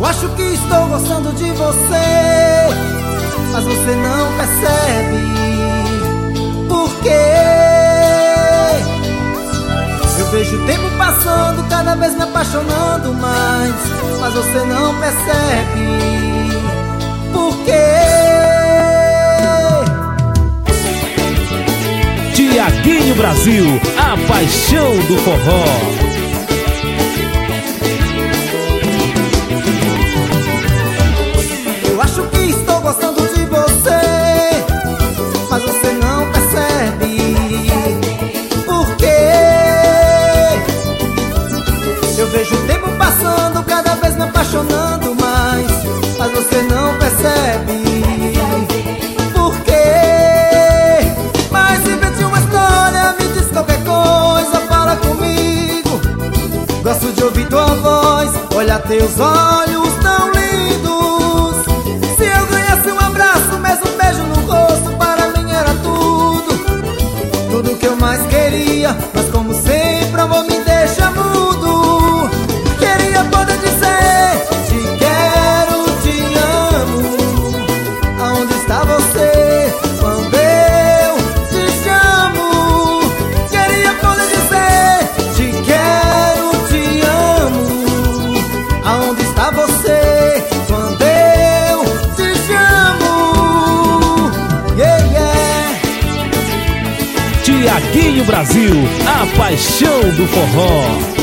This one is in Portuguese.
Eu acho que estou gostando de você, mas você não percebe. Por quê? Eu vejo o tempo passando, cada vez me apaixonando mais, mas você não percebe. Por quê? Tiaguinho Brasil, a paixão do forró. Eu acho que estou gostando de você, mas você não percebe. Por quê? Eu vejo o tempo passando, cada vez me apaixonando mais, mas você não percebe. Por quê? Mas invente uma história, me diz qualquer coisa, fala comigo. Gosto de ouvir tua voz, olha teus olhos tão lindos. Se eu ganhasse um abraço, mesmo um beijo no rosto, para mim era tudo, tudo que eu mais queria. Mas como sempre, amor me deixa mudo. Queria poder dizer te quero, te amo. Aonde está você quando eu te chamo? Queria poder dizer te quero, te amo. Aonde está você quando eu te chamo? Yeah, yeah. Tiaguinho Brasil, a paixão do forró.